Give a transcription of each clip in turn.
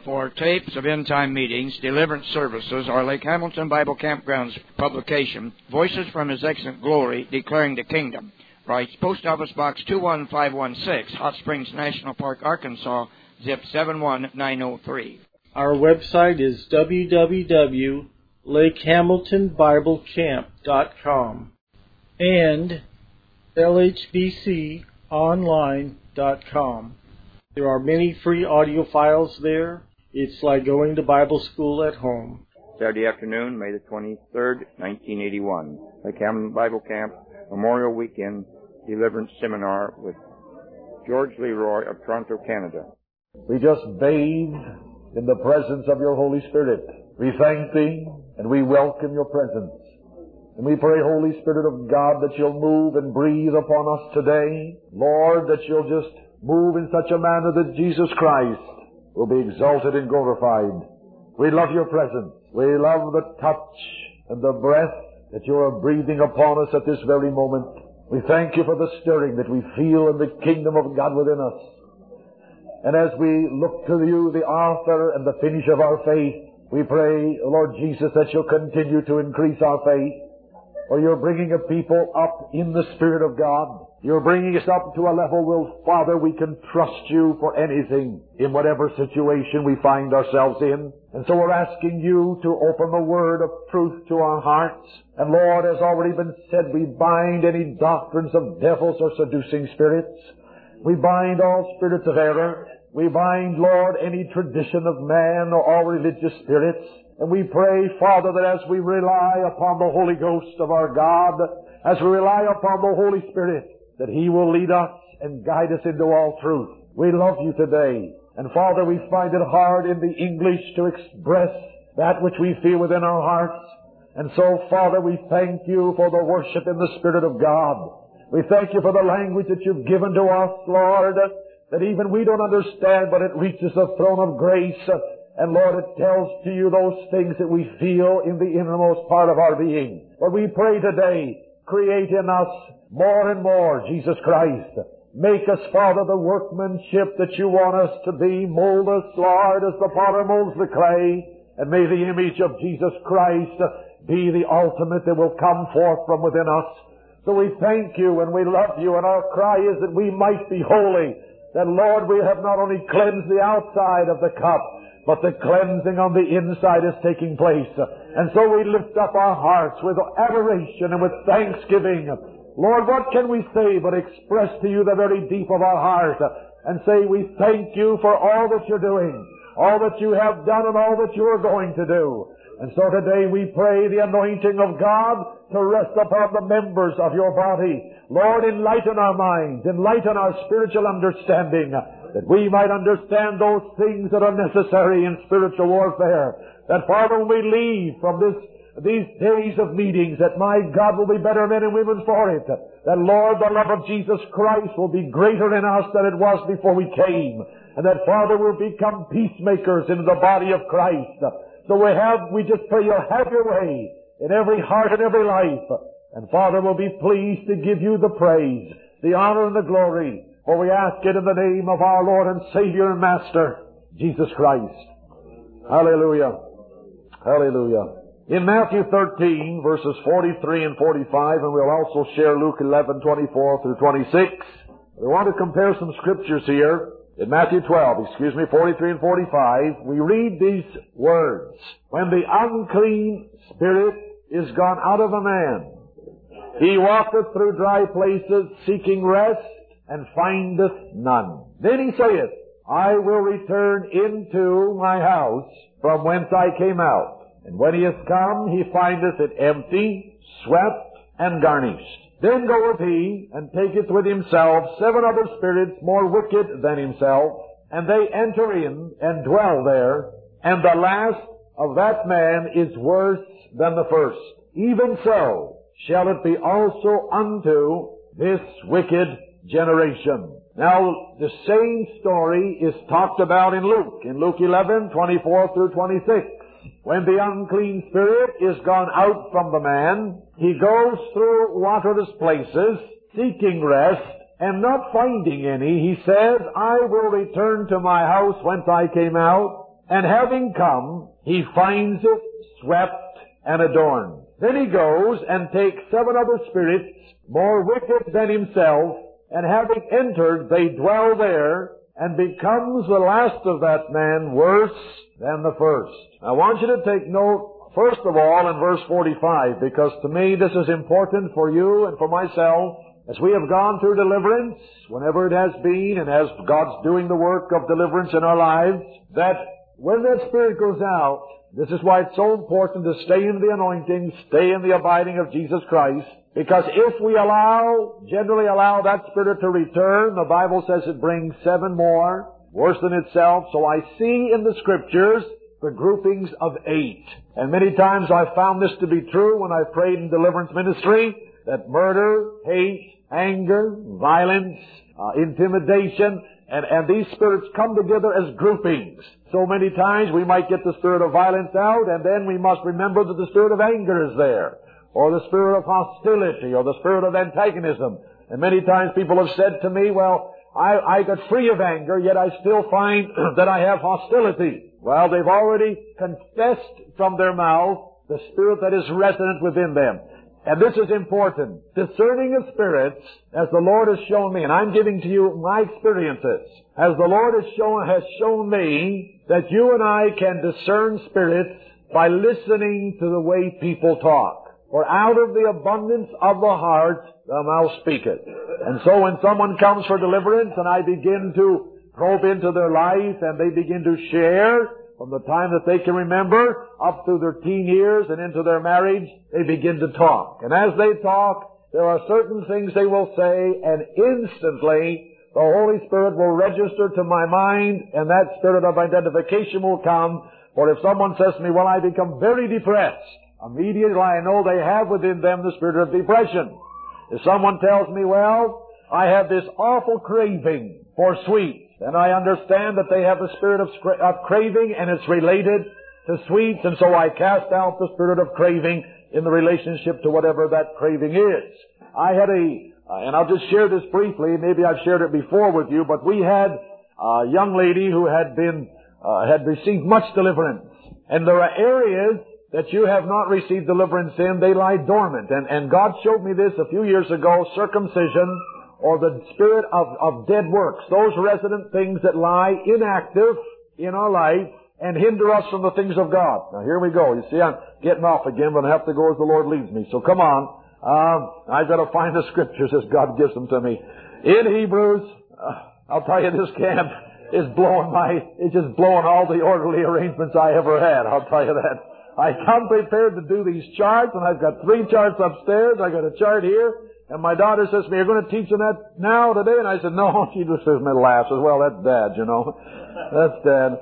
for tapes of end-time meetings, deliverance services, or Lake Hamilton Bible Campground's publication, Voices from His Excellent Glory, Declaring the Kingdom. Writes Post Office Box 21516, Hot Springs National Park, Arkansas, zip 71903. Our website is www.lakehamiltonbiblecamp.com and lhbconline.com. There are many free audio files there. It's like going to Bible school at home. Saturday afternoon, May the 23rd, 1981. Lake Hamilton Bible Camp Memorial Weekend Deliverance Seminar with George Leroy of Toronto, Canada. We just bathe in the presence of your Holy Spirit. We thank Thee and we welcome your presence. And we pray, Holy Spirit of God, that you'll move and breathe upon us today. Lord, that you'll just move in such a manner that Jesus Christ will be exalted and glorified. We love your presence. We love the touch and the breath that you are breathing upon us at this very moment. We thank you for the stirring that we feel in the kingdom of God within us. And as we look to you, the author and the finisher of our faith, we pray, Lord Jesus, that you'll continue to increase our faith. For you're bringing a people up in the Spirit of God. You're bringing us up to a level where, Father, we can trust you for anything in whatever situation we find ourselves in. And so we're asking you to open the word of truth to our hearts. And Lord, as already been said, we bind any doctrines of devils or seducing spirits. We bind all spirits of error. We bind, Lord, any tradition of man or all religious spirits. And we pray, Father, that as we rely upon the Holy Ghost of our God, as we rely upon the Holy Spirit, that He will lead us and guide us into all truth. We love you today. And Father, we find it hard in the English to express that which we feel within our hearts. And so, Father, we thank you for the worship in the Spirit of God. We thank you for the language that you've given to us, Lord, that even we don't understand, but it reaches the throne of grace. And Lord, it tells to you those things that we feel in the innermost part of our being. But we pray today, create in us more and more Jesus Christ. Make us, Father, the workmanship that you want us to be. Mold us, Lord, as the potter molds the clay. And may the image of Jesus Christ be the ultimate that will come forth from within us. So we thank you and we love you, and our cry is that we might be holy. That, Lord, we have not only cleansed the outside of the cup, but the cleansing on the inside is taking place. And so we lift up our hearts with adoration and with thanksgiving. Lord, what can we say but express to you the very deep of our heart and say we thank you for all that you're doing, all that you have done and all that you are going to do. And so today we pray the anointing of God to rest upon the members of your body. Lord, enlighten our minds, enlighten our spiritual understanding, that we might understand those things that are necessary in spiritual warfare. That, Father, when we leave from these days of meetings, that my God will be better men and women for it. That, Lord, the love of Jesus Christ will be greater in us than it was before we came. And that, Father, we'll become peacemakers in the body of Christ. So we just pray you'll have your way in every heart and every life. And Father, we'll be pleased to give you the praise, the honor and the glory. For we ask it in the name of our Lord and Savior and Master, Jesus Christ. Hallelujah. Hallelujah. In Matthew 13, verses 43 and 45, and we'll also share Luke 11, 24 through 26, we want to compare some scriptures here. In Matthew 43 and 45, we read these words. When the unclean spirit is gone out of a man, he walketh through dry places, seeking rest, and findeth none. Then he saith, I will return into my house from whence I came out. And when he is come, he findeth it empty, swept, and garnished. Then goeth he, and taketh with himself 7 other spirits more wicked than himself, and they enter in, and dwell there, and the last of that man is worse than the first. Even so shall it be also unto this wicked generation. Now, the same story is talked about in Luke 11, 24 through 26. When the unclean spirit is gone out from the man, he goes through waterless places, seeking rest, and not finding any, he says, I will return to my house whence I came out. And having come, he finds it swept and adorned. Then he goes and takes 7 other spirits, more wicked than himself, and having entered, they dwell there, and becomes the last of that man worse than the first. I want you to take note, first of all, in verse 45, because to me this is important for you and for myself. As we have gone through deliverance, whenever it has been, and as God's doing the work of deliverance in our lives, that when that Spirit goes out, this is why it's so important to stay in the anointing, stay in the abiding of Jesus Christ, because if we generally allow that Spirit to return, the Bible says it brings 7 more, worse than itself. So I see in the Scriptures the groupings of 8. And many times I've found this to be true when I've prayed in deliverance ministry, that murder, hate, anger, violence, intimidation, and these spirits come together as groupings. So many times we might get the spirit of violence out, and then we must remember that the spirit of anger is there, or the spirit of hostility, or the spirit of antagonism. And many times people have said to me, well, I got free of anger, yet I still find that I have hostility. Well, they've already confessed from their mouth the spirit that is resident within them. And this is important. Discerning of spirits, as the Lord has shown me, and I'm giving to you my experiences, as the Lord has shown me that you and I can discern spirits by listening to the way people talk. For out of the abundance of the heart, the mouth speaketh. And so when someone comes for deliverance and I begin to probe into their life and they begin to share, from the time that they can remember up through their teen years and into their marriage, they begin to talk. And as they talk, there are certain things they will say, and instantly the Holy Spirit will register to my mind, and that spirit of identification will come. For if someone says to me, well, I become very depressed, immediately I know they have within them the spirit of depression. If someone tells me, well, I have this awful craving for sweets, and I understand that they have the spirit of craving, and it's related to sweets, and so I cast out the spirit of craving in the relationship to whatever that craving is. I had and I'll just share this briefly, maybe I've shared it before with you, but we had a young lady who had received much deliverance. And there are areas that you have not received deliverance in, they lie dormant. And God showed me this a few years ago, circumcision, or the spirit of dead works, those resident things that lie inactive in our life and hinder us from the things of God. Now here we go. You see, I'm getting off again, but I have to go as the Lord leads me. So come on. I've got to find the Scriptures as God gives them to me. In Hebrews, I'll tell you, this camp is it's just blowing all the orderly arrangements I ever had. I'll tell you that. I come prepared to do these charts, and I've got 3 charts upstairs. I got a chart here. And my daughter says to me, you're going to teach them that now, today? And I said, no. She just says, me laughs. Says, well, that's Dad, you know. That's Dad.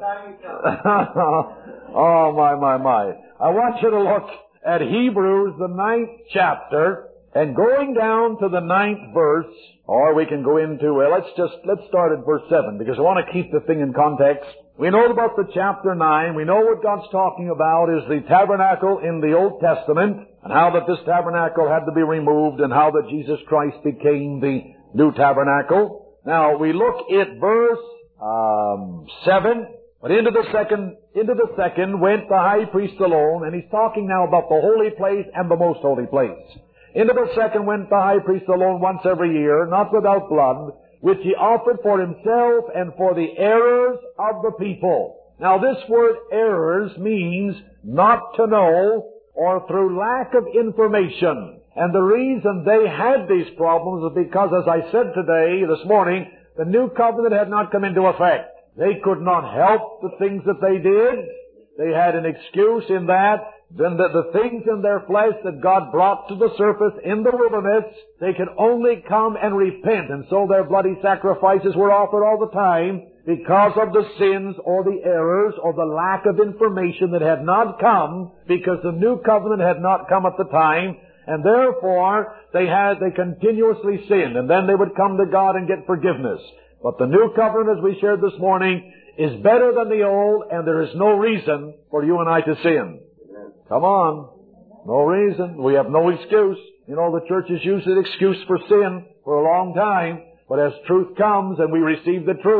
Oh, my. I want you to look at Hebrews, the 9th chapter, and going down to the 9th verse, or we can go into, let's start at verse 7, because I want to keep the thing in context. We know about the chapter 9. We know what God's talking about is the tabernacle in the Old Testament, and how that this tabernacle had to be removed, and how that Jesus Christ became the new tabernacle. Now, we look at verse 7, but into the second went the high priest alone, and he's talking now about the holy place and the most holy place. Into the second went the high priest alone once every year, not without blood, which he offered for himself and for the errors of the people. Now this word errors means not to know, or through lack of information. And the reason they had these problems is because, as I said this morning, the new covenant had not come into effect. They could not help the things that they did. They had an excuse in that. Then the things in their flesh that God brought to the surface in the wilderness, they could only come and repent. And so their bloody sacrifices were offered all the time because of the sins or the errors or the lack of information that had not come, because the new covenant had not come at the time. And therefore, they continuously sinned. And then they would come to God and get forgiveness. But the new covenant, as we shared this morning, is better than the old, and there is no reason for you and I to sin. Come on. No reason. We have no excuse. You know, the church has used an excuse for sin for a long time. But as truth comes and we receive the truth,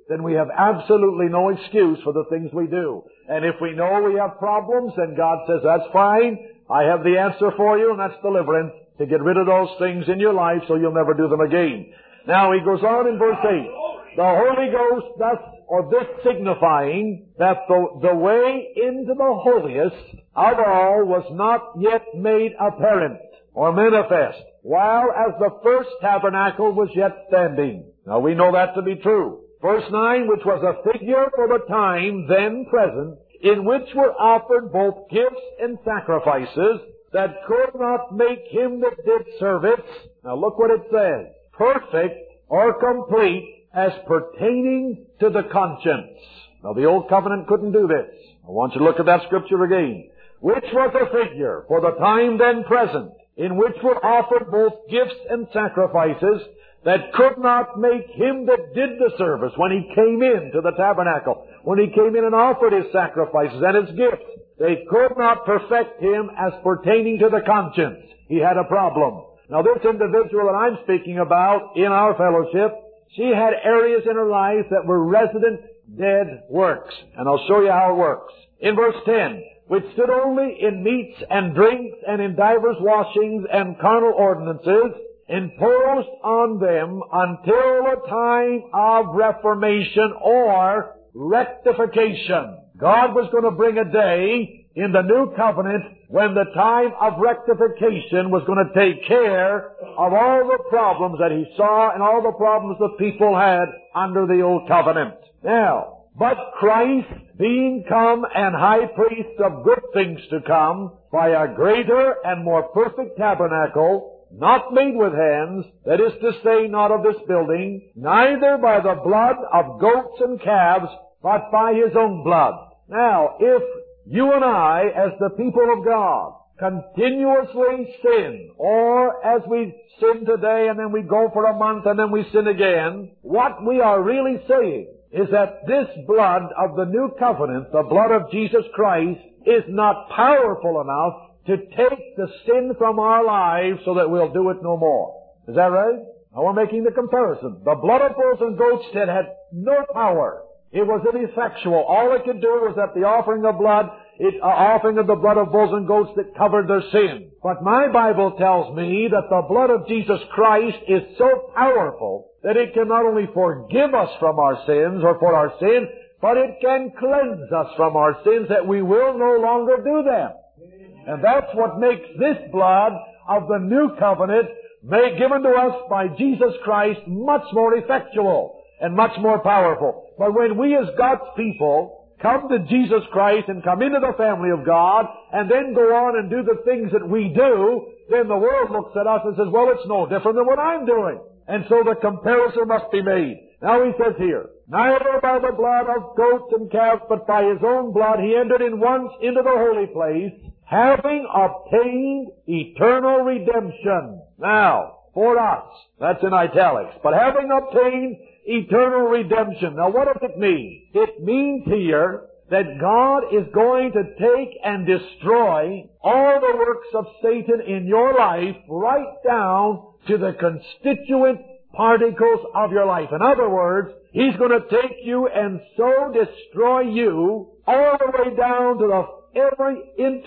then we have absolutely no excuse for the things we do. And if we know we have problems, then God says, that's fine. I have the answer for you, and that's deliverance, to get rid of those things in your life so you'll never do them again. Now, he goes on in verse 8. The Holy Ghost thus, or this signifying that the way into the holiest of all was not yet made apparent or manifest, while as the first tabernacle was yet standing. Now we know that to be true. Verse 9, which was a figure for the time then present, in which were offered both gifts and sacrifices, that could not make him that did service. Now look what it says. Perfect or complete as pertaining to the conscience. Now the old covenant couldn't do this. I want you to look at that scripture again. Which was a figure for the time then present, in which were offered both gifts and sacrifices, that could not make him that did the service when he came into the tabernacle, when he came in and offered his sacrifices and his gifts. They could not perfect him as pertaining to the conscience. He had a problem. Now this individual that I'm speaking about in our fellowship, she had areas in her life that were resident dead works. And I'll show you how it works. In verse 10, which stood only in meats and drinks and in divers washings and carnal ordinances, imposed on them until the time of reformation or rectification. God was going to bring a day in the new covenant when the time of rectification was going to take care of all the problems that he saw and all the problems the people had under the old covenant. Now, but Christ, being come and high priest of good things to come, by a greater and more perfect tabernacle, not made with hands, that is to say, not of this building, neither by the blood of goats and calves, but by his own blood. Now, if you and I, as the people of God, continuously sin, or as we sin today and then we go for a month and then we sin again, what we are really saying is that this blood of the new covenant, the blood of Jesus Christ, is not powerful enough to take the sin from our lives so that we'll do it no more. Is that right? Now we're making the comparison. The blood of bulls and goats had no power. It was ineffectual. All it could do was that the offering of blood, offering of the blood of bulls and goats that covered their sin. But my Bible tells me that the blood of Jesus Christ is so powerful that it can not only forgive us from our sins or for our sin, but it can cleanse us from our sins that we will no longer do them. And that's what makes this blood of the new covenant given to us by Jesus Christ much more effectual and much more powerful. But when we as God's people come to Jesus Christ and come into the family of God and then go on and do the things that we do, then the world looks at us and says, well, it's no different than what I'm doing. And so the comparison must be made. Now he says here, neither by the blood of goats and calves, but by his own blood he entered in once into the holy place, having obtained eternal redemption. Now, for us, that's in italics, but having obtained eternal redemption. Now what does it mean? It means here that God is going to take and destroy all the works of Satan in your life right down to the constituent particles of your life. In other words, He's going to take you and so destroy you all the way down to every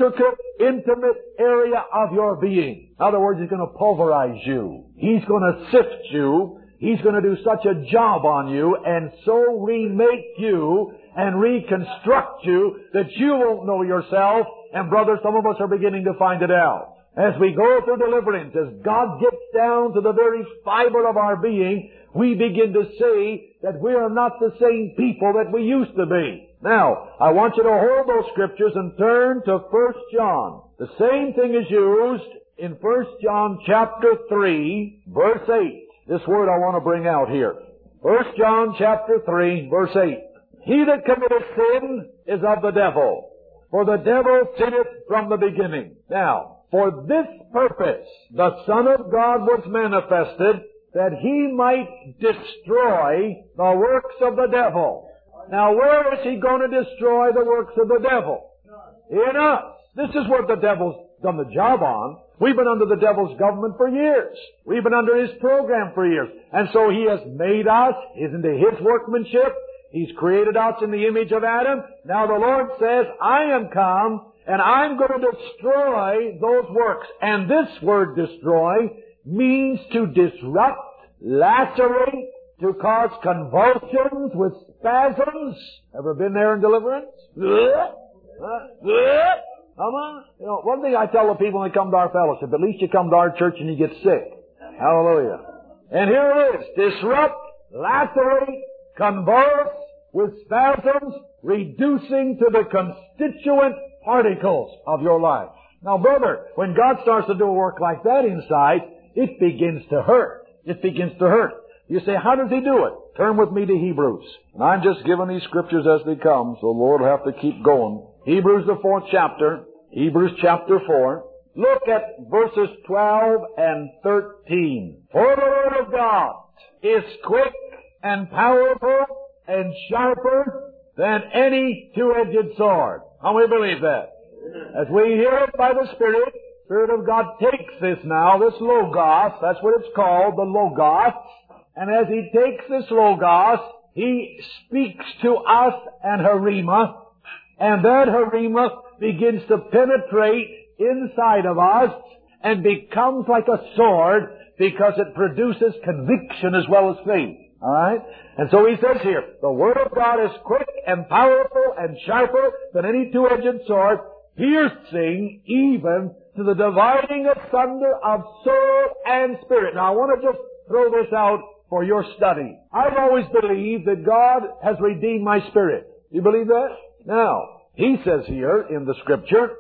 intimate area of your being. In other words, He's going to pulverize you. He's going to sift you. He's going to do such a job on you and so remake you and reconstruct you that you won't know yourself. And brother, some of us are beginning to find it out. As we go through deliverance, as God gets down to the very fiber of our being, we begin to see that we are not the same people that we used to be. Now, I want you to hold those scriptures and turn to 1 John. The same thing is used in 1 John chapter 3, verse 8. This word I want to bring out here. 1 John chapter 3, verse 8. He that committeth sin is of the devil, for the devil sinneth from the beginning. Now, for this purpose the Son of God was manifested, that He might destroy the works of the devil. Now, where is He going to destroy the works of the devil? In us. This is what the devil's done the job on. We've been under the devil's government for years. We've been under his program for years. And so he has made us into his workmanship. He's created us in the image of Adam. Now the Lord says, I am come, and I'm going to destroy those works. And this word destroy means to disrupt, lacerate, to cause convulsions with spasms. Ever been there in deliverance? Come on. You know, one thing I tell the people when they come to our fellowship, at least you come to our church and you get sick. Hallelujah. And here it is. Disrupt, lacerate, convulse with spasms, reducing to the constituent particles of your life. Now, brother, when God starts to do a work like that inside, it begins to hurt. It begins to hurt. You say, how does He do it? Turn with me to Hebrews. And I'm just giving these scriptures as they come, so the Lord will have to keep going. Hebrews, the 4th chapter. Hebrews chapter 4. Look at verses 12 and 13. For the Word of God is quick and powerful and sharper than any two-edged sword. How many believe that? As we hear it by the Spirit, Spirit of God takes this now, this Logos, that's what it's called, the Logos, and as He takes this Logos, He speaks to us and Herema, and that Herema begins to penetrate inside of us and becomes like a sword because it produces conviction as well as faith. Alright? And so he says here, the Word of God is quick and powerful and sharper than any two-edged sword, piercing even to the dividing asunder of soul and spirit. Now I want to just throw this out for your study. I've always believed that God has redeemed my spirit. You believe that? Now, he says here in the Scripture,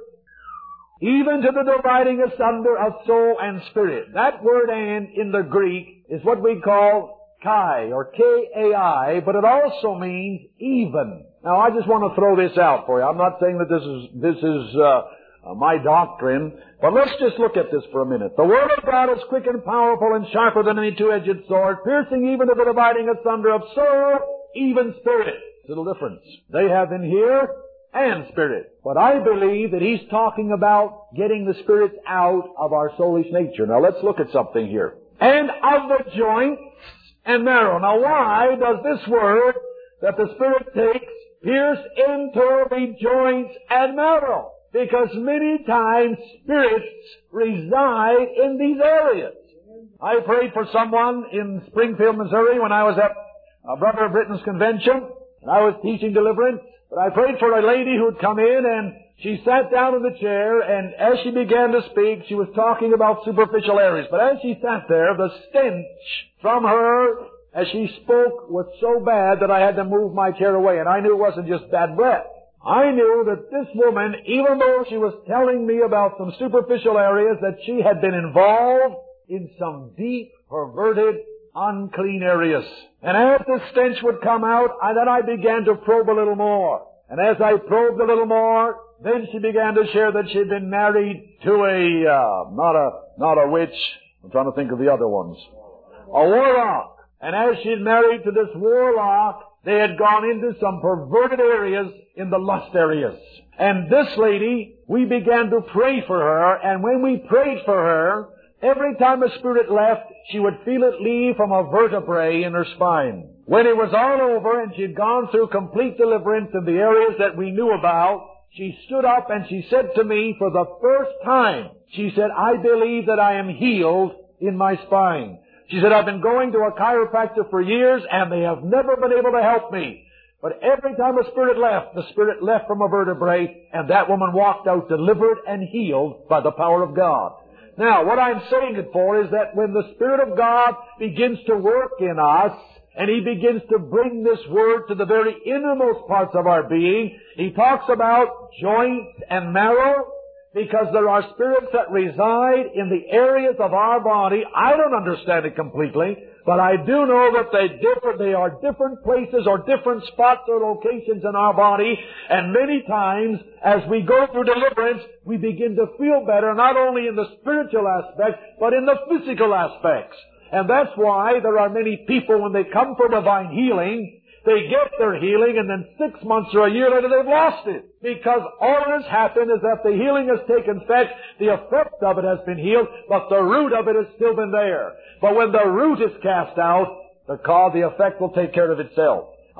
even to the dividing asunder of soul and spirit. That word "and" in the Greek is what we call kai, or K-A-I, but it also means even. Now, I just want to throw this out for you. I'm not saying that this is my doctrine, but let's just look at this for a minute. The Word of God is quick and powerful and sharper than any two-edged sword, piercing even to the dividing asunder of soul, even spirit. Little difference. They have in here and spirit. But I believe that he's talking about getting the spirits out of our soulish nature. Now let's look at something here. And of the joints and marrow. Now why does this word that the Spirit takes pierce into the joints and marrow? Because many times spirits reside in these areas. I prayed for someone in Springfield, Missouri when I was at Brother Britton's convention, and I was teaching deliverance. But I prayed for a lady who had come in, and she sat down in the chair, and as she began to speak, she was talking about superficial areas. But as she sat there, the stench from her as she spoke was so bad that I had to move my chair away. And I knew it wasn't just bad breath. I knew that this woman, even though she was telling me about some superficial areas, that she had been involved in some deep, perverted, unclean areas. And as the stench would come out, then I began to probe a little more. And as I probed a little more, then she began to share that she had been married to not a witch. I'm trying to think of the other ones. A warlock. And as she'd married to this warlock, they had gone into some perverted areas in the lust areas. And this lady, we began to pray for her, and when we prayed for her, every time a spirit left, she would feel it leave from a vertebrae in her spine. When it was all over and she'd gone through complete deliverance in the areas that we knew about, she stood up and she said to me for the first time, she said, I believe that I am healed in my spine. She said, I've been going to a chiropractor for years and they have never been able to help me. But every time a spirit left, the spirit left from a vertebrae, and that woman walked out delivered and healed by the power of God. Now, what I'm saying it for is that when the Spirit of God begins to work in us, and He begins to bring this Word to the very innermost parts of our being, He talks about joints and marrow, because there are spirits that reside in the areas of our body. I don't understand it completely, but I do know that they are different places or different spots or locations in our body, and many times as we go through deliverance, we begin to feel better, not only in the spiritual aspect, but in the physical aspects. And that's why there are many people, when they come for divine healing, they get their healing, and then 6 months or a year later they've lost it. Because all that has happened is that the healing has taken effect, the effect of it has been healed, but the root of it has still been there. But when the root is cast out, the effect will take care of itself.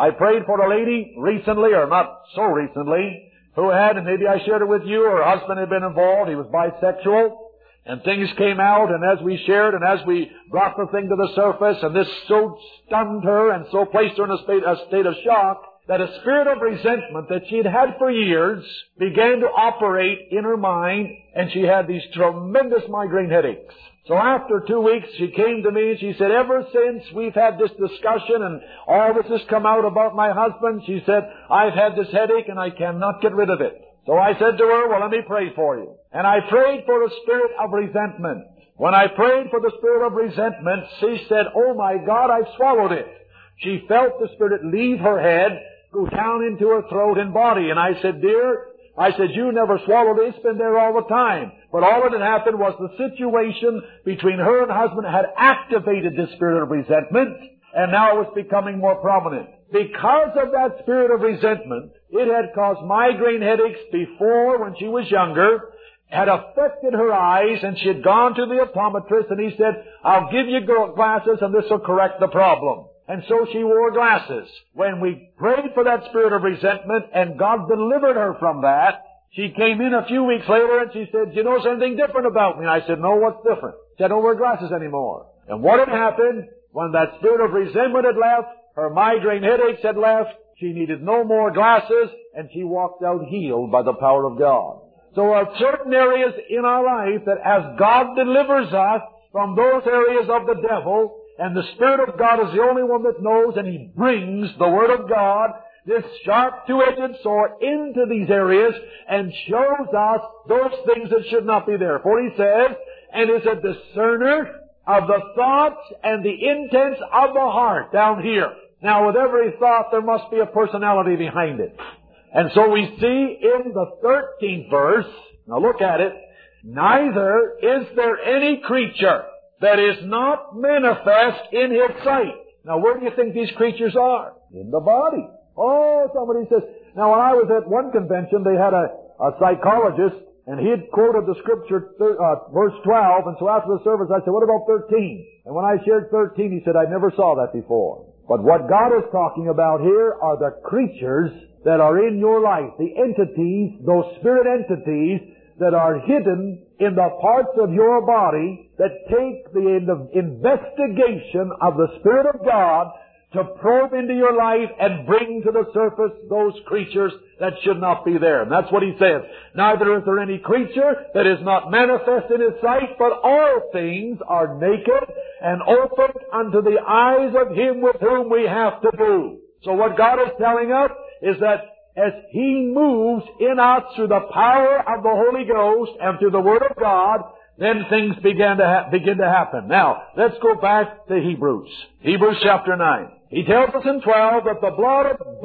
I prayed for a lady recently, or not so recently, who had, and maybe I shared it with you, her husband had been involved. He was bisexual. And things came out, and as we shared, and as we brought the thing to the surface, and this so stunned her and so placed her in a state of shock, that a spirit of resentment that she had had for years began to operate in her mind, and she had these tremendous migraine headaches. So after 2 weeks, she came to me and she said, ever since we've had this discussion and all this has come out about my husband, she said, I've had this headache and I cannot get rid of it. So I said to her, well, let me pray for you. And I prayed for the spirit of resentment. When I prayed for the spirit of resentment, she said, oh my God, I've swallowed it. She felt the spirit leave her head, go down into her throat and body. And I said, dear, you never swallowed it. It's been there all the time. But all that had happened was the situation between her and her husband had activated this spirit of resentment, and now it was becoming more prominent. Because of that spirit of resentment, it had caused migraine headaches before when she was younger, had affected her eyes, and she had gone to the optometrist, and he said, I'll give you glasses and this will correct the problem. And so she wore glasses. When we prayed for that spirit of resentment and God delivered her from that, she came in a few weeks later and she said, do you notice anything different about me? And I said, no, what's different? She said, I don't wear glasses anymore. And what had happened when that spirit of resentment had left, her migraine headaches had left, she needed no more glasses, and she walked out healed by the power of God. So there are certain areas in our life that as God delivers us from those areas of the devil, and the Spirit of God is the only one that knows, and He brings the Word of God, this sharp two-edged sword, into these areas and shows us those things that should not be there. For He says, and is a discerner of the thoughts and the intents of the heart down here. Now, with every thought, there must be a personality behind it. And so we see in the 13th verse, now look at it, neither is there any creature that is not manifest in His sight. Now, where do you think these creatures are? In the body. Oh, somebody says, now when I was at one convention, they had a psychologist, and he had quoted the scripture, verse 12, and so after the service I said, what about 13? And when I shared 13, he said, I never saw that before. But what God is talking about here are the creatures that are in your life, the entities, those spirit entities that are hidden in the parts of your body that take the investigation of the Spirit of God to probe into your life and bring to the surface those creatures that should not be there. And that's what he says. Neither is there any creature that is not manifest in His sight, but all things are naked and open unto the eyes of Him with whom we have to do. So what God is telling us is that as He moves in us through the power of the Holy Ghost and through the Word of God, then things begin to happen. Now, let's go back to Hebrews. Hebrews chapter 9. He tells us in 12 that the blood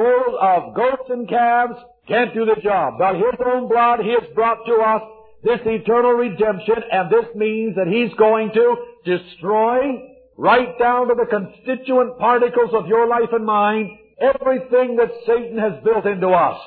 of goats and calves can't do the job. By His own blood, He has brought to us this eternal redemption, and this means that He's going to destroy, right down to the constituent particles of your life and mine, everything that Satan has built into us.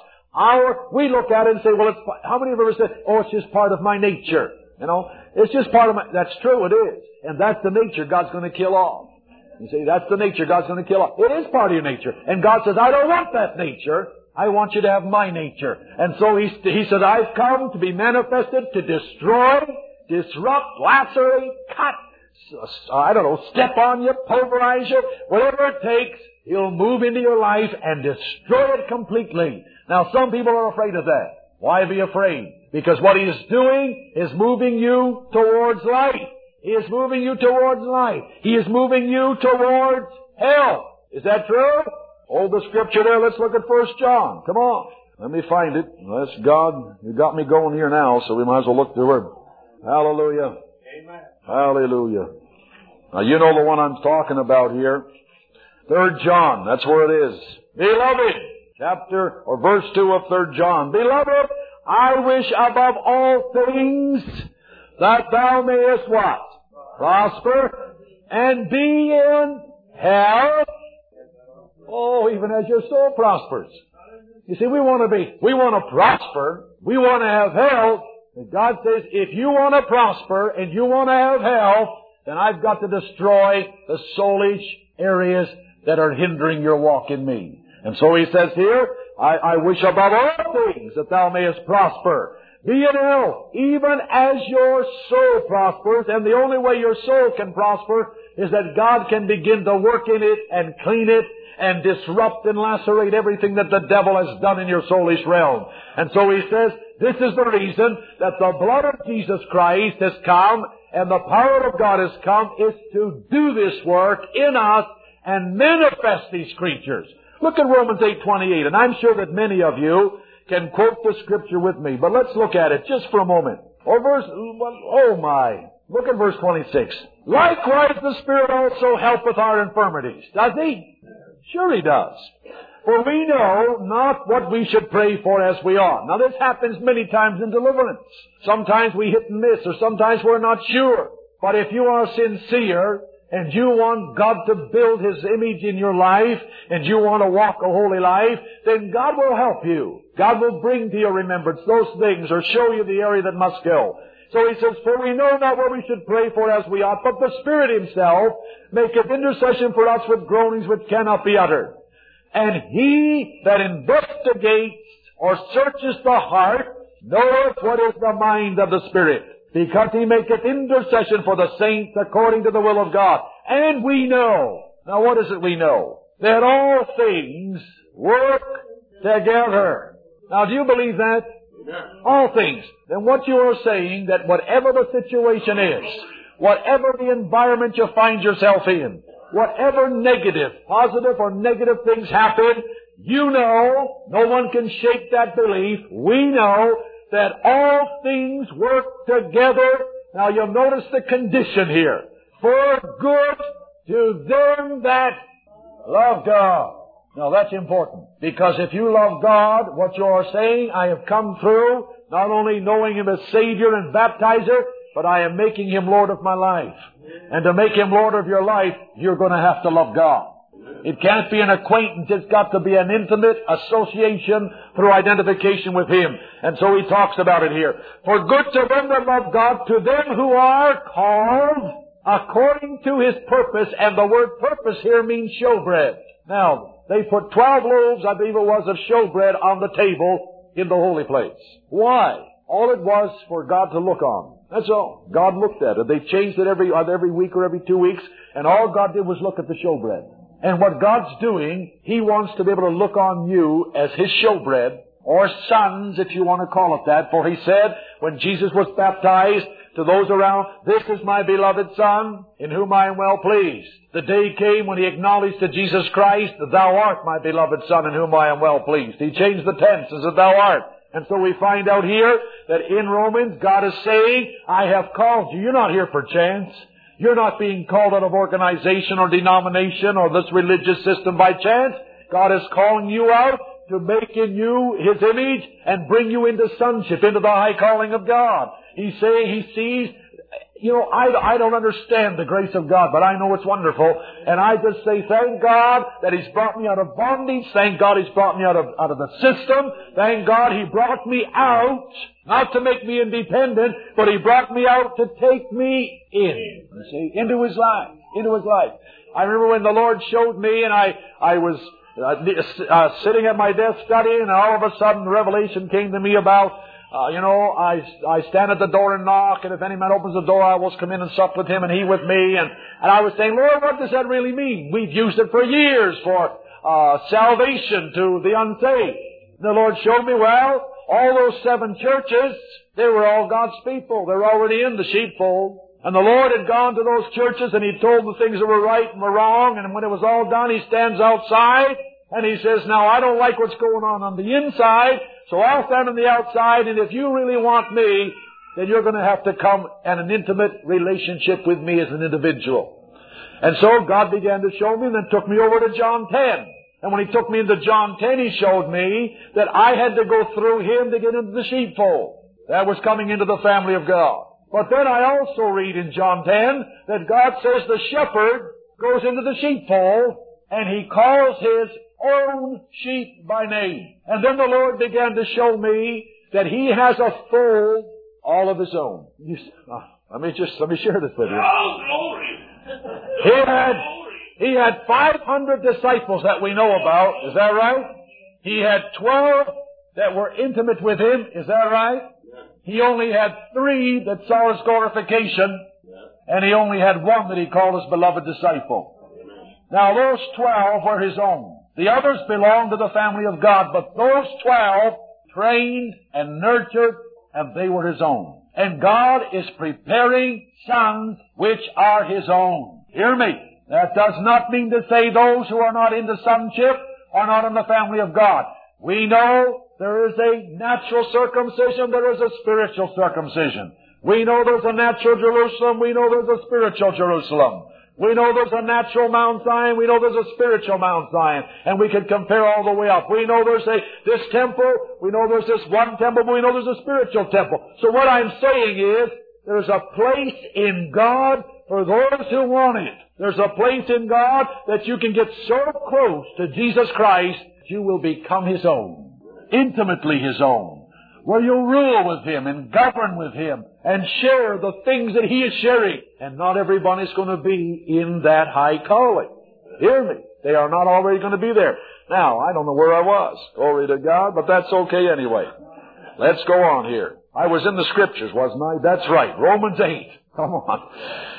We look at it and say, well, how many of you ever said, oh, it's just part of my nature? You know, it's just part of my... That's true, it is. And that's the nature God's going to kill off. You see, that's the nature God's going to kill off. It is part of your nature. And God says, I don't want that nature. I want you to have my nature. And so He said, I've come to be manifested to destroy, disrupt, lacerate, cut, step on you, pulverize you, whatever it takes. He'll move into your life and destroy it completely. Now, some people are afraid of that. Why be afraid? Because what He is doing is moving you towards life. He is moving you towards life. He is moving you towards hell. Is that true? Hold the scripture there. Let's look at 1 John. Come on. Let me find it. Bless God. You got me going here now, so we might as well look through it. Hallelujah. Amen. Hallelujah. Now, you know the one I'm talking about here. 3 John. That's where it is. Beloved. Chapter or verse 2 of 3 John. Beloved, I wish above all things that thou mayest what? Prosper and be in health. Oh, even as your soul prospers. You see, we want to prosper. We want to have health. And God says, if you want to prosper and you want to have health, then I've got to destroy the soulish areas that are hindering your walk in me. And so he says here, I wish above all things that thou mayest prosper, be in health, even as your soul prospers. And the only way your soul can prosper is that God can begin to work in it and clean it and disrupt and lacerate everything that the devil has done in your soulish realm. And so he says, this is the reason that the blood of Jesus Christ has come and the power of God has come, is to do this work in us and manifest these creatures. Look at Romans 8:28, and I'm sure that many of you can quote the Scripture with me, but let's look at it just for a moment. Look at verse 26. Likewise the Spirit also helpeth our infirmities. Does He? Sure He does. For we know not what we should pray for as we ought. Now this happens many times in deliverance. Sometimes we hit and miss, or sometimes we're not sure. But if you are sincere, and you want God to build His image in your life, and you want to walk a holy life, then God will help you. God will bring to your remembrance those things, or show you the area that must go. So he says, for we know not what we should pray for as we ought, but the Spirit Himself maketh intercession for us with groanings which cannot be uttered. And He that investigates or searches the heart knoweth what is the mind of the Spirit, because He maketh intercession for the saints according to the will of God. And we know. Now what is it we know? That all things work together. Now do you believe that? All things. Then what you are saying, that whatever the situation is, whatever the environment you find yourself in, whatever negative, positive or negative things happen, you know, no one can shake that belief. We know that all things work together. Now you'll notice the condition here. For good to them that love God. Now that's important. Because if you love God, what you are saying, I have come through, not only knowing Him as Savior and Baptizer, but I am making Him Lord of my life. And to make Him Lord of your life, you're going to have to love God. It can't be an acquaintance. It's got to be an intimate association through identification with Him. And so he talks about it here. For good to them that love God, to them who are called according to His purpose. And the word purpose here means showbread. Now, they put 12 loaves, I believe it was, of showbread on the table in the holy place. Why? All it was for God to look on. That's all. God looked at it. They changed it every week or every 2 weeks, and all God did was look at the showbread. And what God's doing, He wants to be able to look on you as His showbread, or sons, if you want to call it that. For He said, when Jesus was baptized, to those around, this is my beloved Son, in whom I am well pleased. The day came when He acknowledged to Jesus Christ, thou art my beloved Son, in whom I am well pleased. He changed the tense as if thou art. And so we find out here that in Romans, God is saying, I have called you. You're not here for chance. You're not being called out of organization or denomination or this religious system by chance. God is calling you out to make in you His image and bring you into sonship, into the high calling of God. He sees, I don't understand the grace of God, but I know it's wonderful. And I just say, thank God that He's brought me out of bondage. Thank God He's brought me out of the system. Thank God He brought me out, not to make me independent, but He brought me out to take me in. You see, into His life. Into His life. I remember when the Lord showed me, and I was sitting at my desk studying, and all of a sudden revelation came to me about, I stand at the door and knock, and if any man opens the door, I will come in and sup with him and he with me. And I was saying, Lord, what does that really mean? We've used it for years for salvation to the unsaved. The Lord showed me, well, all those 7 churches, they were all God's people. They're already in the sheepfold. And the Lord had gone to those churches and He told the things that were right and were wrong. And when it was all done, He stands outside and He says, now I don't like what's going on the inside, so I'll stand on the outside, and if you really want me, then you're going to have to come in an intimate relationship with me as an individual. And so God began to show me, and then took me over to John 10. And when He took me into John 10, He showed me that I had to go through Him to get into the sheepfold. That was coming into the family of God. But then I also read in John 10 that God says the shepherd goes into the sheepfold, and He calls His own sheep by name. And then the Lord began to show me that He has a fold all of His own. Let me share this with you. Oh, glory! He had 500 disciples that we know about. Is that right? He had 12 that were intimate with Him. Is that right? He only had 3 that saw His glorification. And He only had 1 that He called His beloved disciple. Now those 12 were His own. The others belonged to the family of God. But those 12 trained and nurtured, and they were His own. And God is preparing sons which are His own. Hear me. That does not mean to say those who are not in the sonship are not in the family of God. We know there is a natural circumcision, there is a spiritual circumcision. We know there's a natural Jerusalem, we know there's a spiritual Jerusalem. We know there's a natural Mount Zion, we know there's a spiritual Mount Zion, and we can compare all the way up. We know there's this temple, we know there's this one temple, but we know there's a spiritual temple. So what I'm saying is, there's a place in God for those who want it. There's a place in God that you can get so close to Jesus Christ that you will become His own, intimately His own, where you'll rule with Him and govern with Him and share the things that He is sharing. And not everyone is going to be in that high calling. Hear me. They are not already going to be there. Now, I don't know where I was. Glory to God, but that's okay anyway. Let's go on here. I was in the Scriptures, wasn't I? That's right. Romans 8. Come on.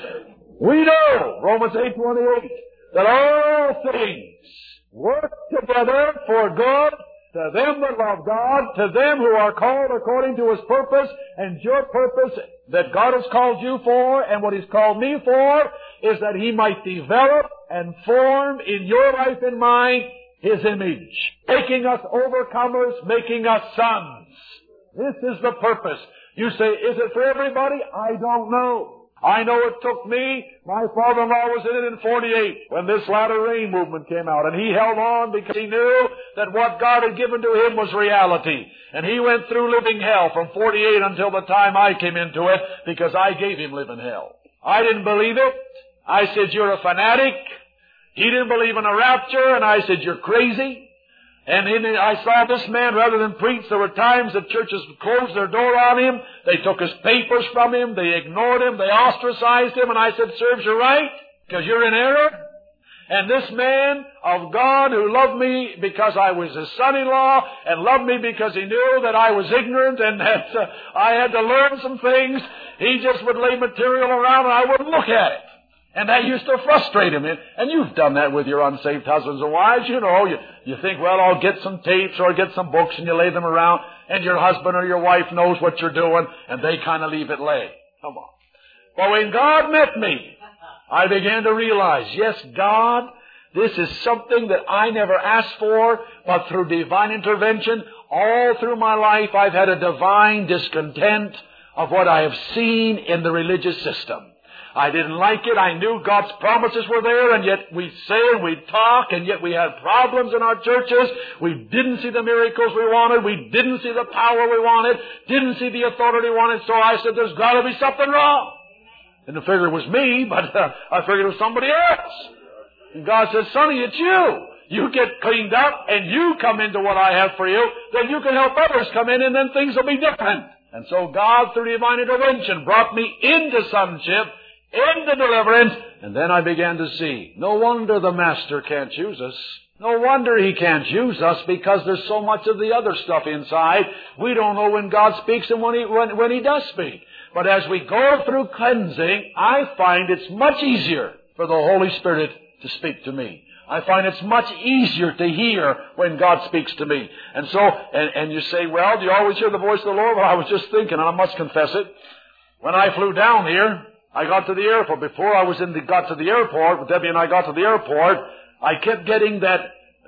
We know, Romans 8:28, that all things work together for good to them that love God, to them who are called according to His purpose. And your purpose that God has called you for, and what He's called me for, is that He might develop and form in your life and mine His image, making us overcomers, making us sons. This is the purpose. You say, is it for everybody? I don't know. I know it took me. My father-in-law was in it in 48 when this latter rain movement came out. And he held on because he knew that what God had given to him was reality. And he went through living hell from 48 until the time I came into it because I gave him living hell. I didn't believe it. I said, you're a fanatic. He didn't believe in a rapture. And I said, you're crazy. And I saw this man, rather than preach, there were times that churches closed their door on him. They took his papers from him. They ignored him. They ostracized him. And I said, serves you right, because you're in error. And this man of God who loved me because I was his son-in-law and loved me because he knew that I was ignorant and that I had to learn some things, he just would lay material around and I wouldn't look at it. And that used to frustrate him. And you've done that with your unsaved husbands and wives. You know, you think, well, I'll get some tapes or get some books, and you lay them around, and your husband or your wife knows what you're doing, and they kind of leave it lay. Come on. But when God met me, I began to realize, yes, God, this is something that I never asked for, but through divine intervention, all through my life, I've had a divine discontent of what I have seen in the religious system. I didn't like it. I knew God's promises were there, and yet we say and we talk, and yet we had problems in our churches. We didn't see the miracles we wanted. We didn't see the power we wanted. Didn't see the authority we wanted. So I said, there's got to be something wrong. And I figured it was me, but I figured it was somebody else. And God said, Sonny, it's you. You get cleaned up, and you come into what I have for you. Then you can help others come in, and then things will be different. And so God, through divine intervention, brought me into sonship, into deliverance, and then I began to see. No wonder the Master can't use us. No wonder He can't use us, because there's so much of the other stuff inside. We don't know when God speaks and when He does speak. But as we go through cleansing, I find it's much easier for the Holy Spirit to speak to me. I find it's much easier to hear when God speaks to me. And so, and you say, well, do you always hear the voice of the Lord? Well, I was just thinking, and I must confess it. When I flew down here, I got to the airport. Before I got to the airport, Debbie and I got to the airport, I kept getting that,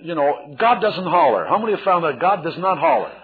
God doesn't holler. How many have found that God does not holler?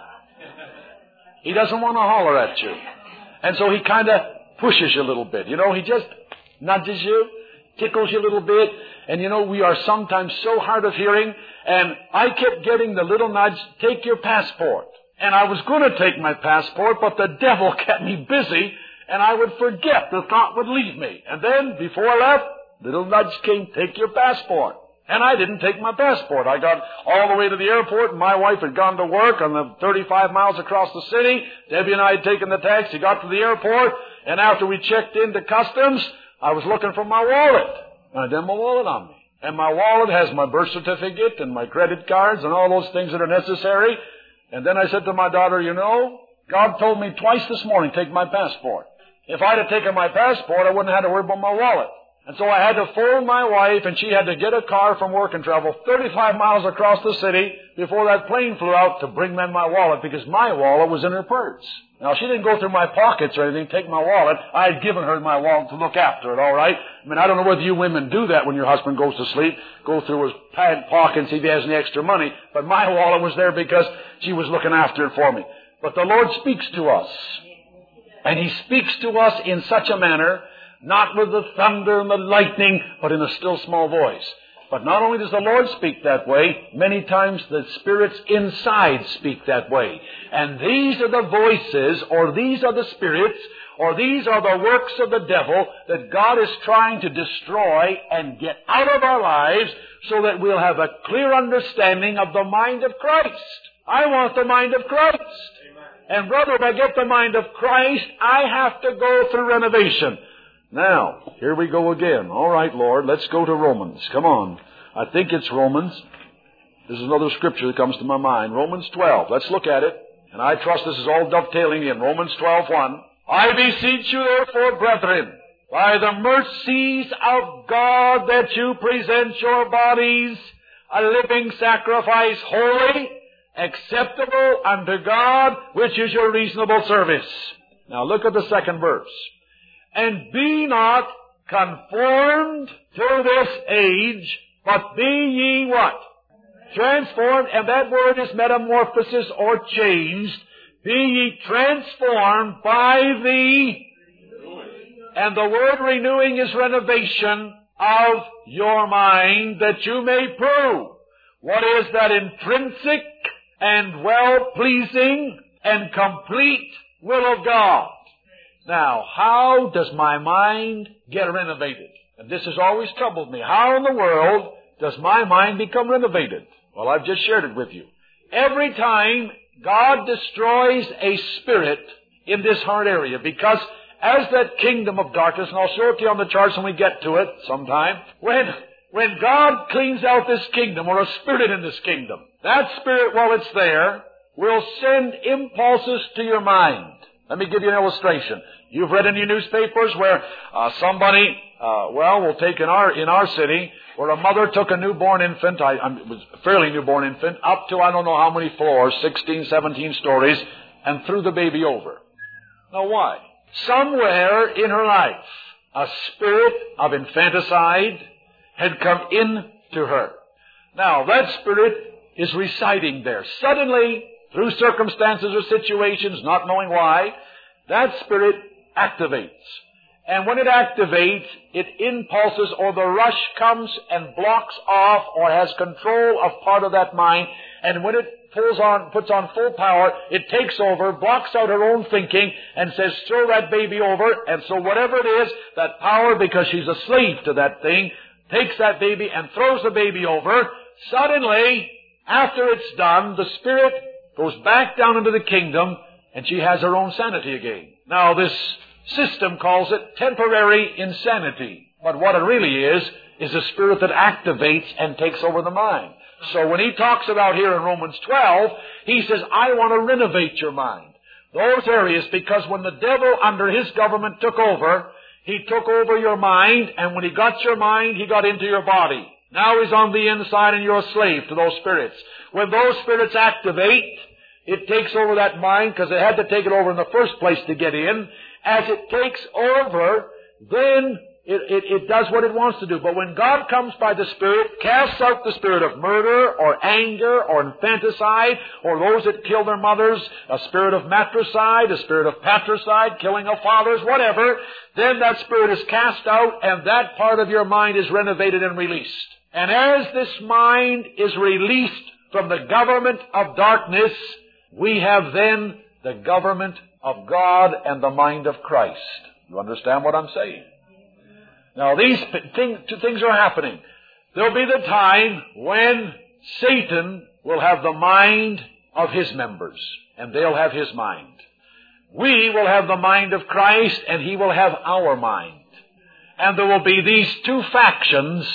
He doesn't want to holler at you. And so He kind of pushes you a little bit. He just nudges you, tickles you a little bit. And we are sometimes so hard of hearing. And I kept getting the little nudge, take your passport. And I was going to take my passport, but the devil kept me busy. And I would forget, the thought would leave me. And then, before I left, little nudge came, take your passport. And I didn't take my passport. I got all the way to the airport, and my wife had gone to work on the 35 miles across the city. Debbie and I had taken the taxi, got to the airport, and after we checked into customs, I was looking for my wallet. And I didn't have my wallet on me. And my wallet has my birth certificate and my credit cards and all those things that are necessary. And then I said to my daughter, you know, God told me twice this morning, take my passport. If I'd have taken my passport, I wouldn't have had to worry about my wallet. And so I had to phone my wife, and she had to get a car from work and travel 35 miles across the city before that plane flew out to bring me my wallet, because my wallet was in her purse. Now, she didn't go through my pockets or anything, take my wallet. I had given her my wallet to look after it, all right? I mean, I don't know whether you women do that when your husband goes to sleep, go through his pant pocket and see if he has any extra money. But my wallet was there because she was looking after it for me. But the Lord speaks to us. And He speaks to us in such a manner, not with the thunder and the lightning, but in a still small voice. But not only does the Lord speak that way, many times the spirits inside speak that way. And these are the voices, or these are the spirits, or these are the works of the devil that God is trying to destroy and get out of our lives so that we'll have a clear understanding of the mind of Christ. I want the mind of Christ. And brother, if I get the mind of Christ, I have to go through renovation. Now, here we go again. All right, Lord, let's go to Romans. Come on. I think it's Romans. This is another scripture that comes to my mind. Romans 12. Let's look at it. And I trust this is all dovetailing in. Romans 12:1. I beseech you therefore, brethren, by the mercies of God, that you present your bodies a living sacrifice, holy, acceptable unto God, which is your reasonable service. Now look at the second verse. And be not conformed to this age, but be ye what? Transformed, and that word is metamorphosis or changed. Be ye transformed by the, and the word renewing is renovation of your mind, that you may prove what is that intrinsic and well-pleasing and complete will of God. Now, how does my mind get renovated? And this has always troubled me. How in the world does my mind become renovated? Well, I've just shared it with you. Every time God destroys a spirit in this heart area, because as that kingdom of darkness, and I'll show it to you on the charts when we get to it sometime, when God cleans out this kingdom, or a spirit in this kingdom, that spirit, while it's there, will send impulses to your mind. Let me give you an illustration. You've read in your newspapers where somebody, we'll take in our city, where a mother took a newborn infant, it was a fairly newborn infant, up to I don't know how many floors, 16, 17 stories, and threw the baby over. Now why? Somewhere in her life, a spirit of infanticide had come into her. Now, that spirit is residing there. Suddenly, through circumstances or situations, not knowing why, that spirit activates. And when it activates, it impulses, or the rush comes and blocks off or has control of part of that mind. And when it puts on full power, it takes over, blocks out her own thinking, and says, throw that baby over. And so whatever it is, that power, because she's a slave to that thing, takes that baby and throws the baby over. Suddenly, after it's done, the spirit goes back down into the kingdom, and she has her own sanity again. Now, this system calls it temporary insanity. But what it really is a spirit that activates and takes over the mind. So when he talks about here in Romans 12, he says, I want to renovate your mind. Those areas, because when the devil under his government took over, he took over your mind, and when he got your mind, he got into your body. Now he's on the inside, and you're a slave to those spirits. When those spirits activate, it takes over that mind, because it had to take it over in the first place to get in. As it takes over, then it does what it wants to do. But when God comes by the Spirit, casts out the spirit of murder or anger or infanticide or those that kill their mothers, a spirit of matricide, a spirit of patricide, killing of fathers, whatever, then that spirit is cast out, and that part of your mind is renovated and released. And as this mind is released from the government of darkness, we have then the government of God and the mind of Christ. You understand what I'm saying? Now, these things are happening. There'll be the time when Satan will have the mind of his members, and they'll have his mind. We will have the mind of Christ, and he will have our mind. And there will be these two factions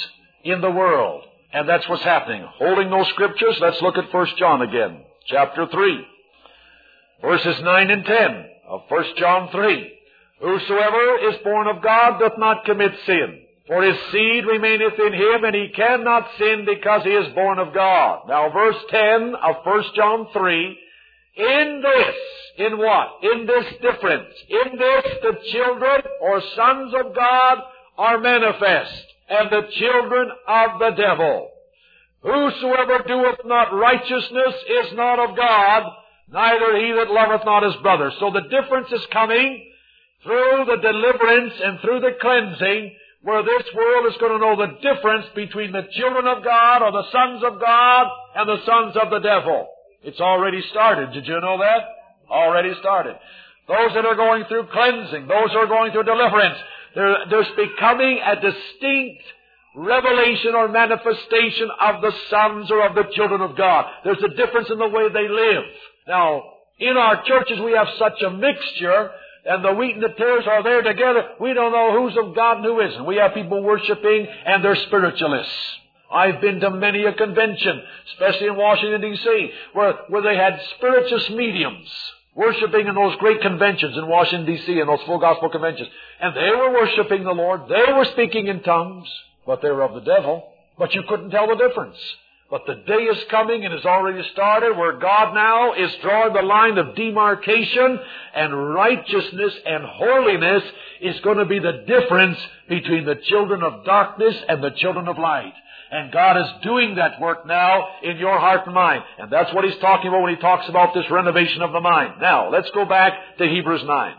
in the world. And that's what's happening. Holding those scriptures, let's look at 1 John again, chapter 3, verses 9 and 10 of 1 John 3. Whosoever is born of God doth not commit sin, for his seed remaineth in him, and he cannot sin because he is born of God. Now, verse 10 of 1 John 3, in this, in what? In this difference. In this the children or sons of God are manifest, and the children of the devil. Whosoever doeth not righteousness is not of God, neither he that loveth not his brother. So the difference is coming through the deliverance and through the cleansing, where this world is going to know the difference between the children of God or the sons of God and the sons of the devil. It's already started. Did you know that? Already started. Those that are going through cleansing, those who are going through deliverance, there's becoming a distinct revelation or manifestation of the sons or of the children of God. There's a difference in the way they live. Now, in our churches we have such a mixture, and the wheat and the tares are there together. We don't know who's of God and who isn't. We have people worshiping, and they're spiritualists. I've been to many a convention, especially in Washington, D.C., where they had spiritualist mediums worshiping in those great conventions in Washington, D.C., in those full gospel conventions. And they were worshiping the Lord. They were speaking in tongues, but they were of the devil. But you couldn't tell the difference. But the day is coming and has already started where God now is drawing the line of demarcation, and righteousness and holiness is going to be the difference between the children of darkness and the children of light. And God is doing that work now in your heart and mind. And that's what He's talking about when He talks about this renovation of the mind. Now, let's go back to Hebrews 9.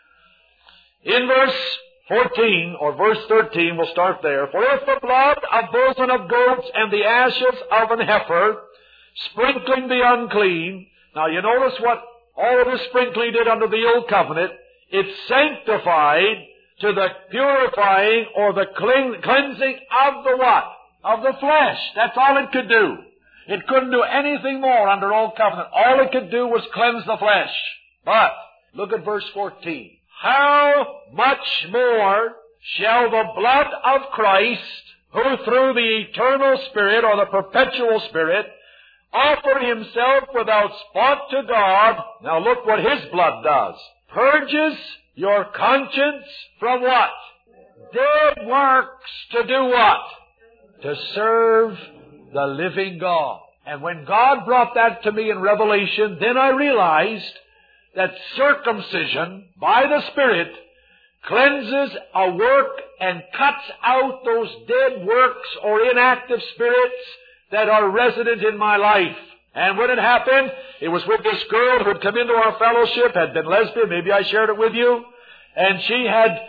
In verse 14, or verse 13, we'll start there. For if the blood of bulls and of goats and the ashes of an heifer, sprinkling the unclean. Now, you notice what all of this sprinkling did under the old covenant. It sanctified to the purifying or the cleansing of the what? Of the flesh. That's all it could do. It couldn't do anything more under old covenant. All it could do was cleanse the flesh. But, look at verse 14. How much more shall the blood of Christ, who through the eternal Spirit or the perpetual Spirit offered Himself without spot to God. Now look what His blood does. Purges your conscience from what? Dead works to do what? To serve the living God. And when God brought that to me in Revelation, then I realized that circumcision by the Spirit cleanses a work and cuts out those dead works or inactive spirits that are resident in my life. And when it happened, it was with this girl who had come into our fellowship, had been lesbian, maybe I shared it with you, and she had